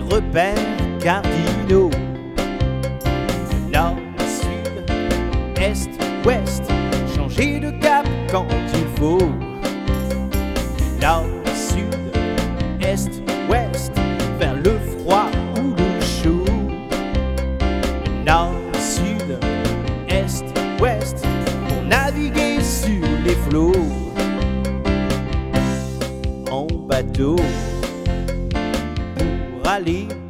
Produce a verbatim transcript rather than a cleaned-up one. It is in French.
repères cardinaux. Nord, sud, est, ouest, changer de cap quand il faut. Nord, sud, est, ouest, vers le froid ou le chaud. Nord, sud, est, ouest, pour naviguer sur les flots. En bateau, pour aller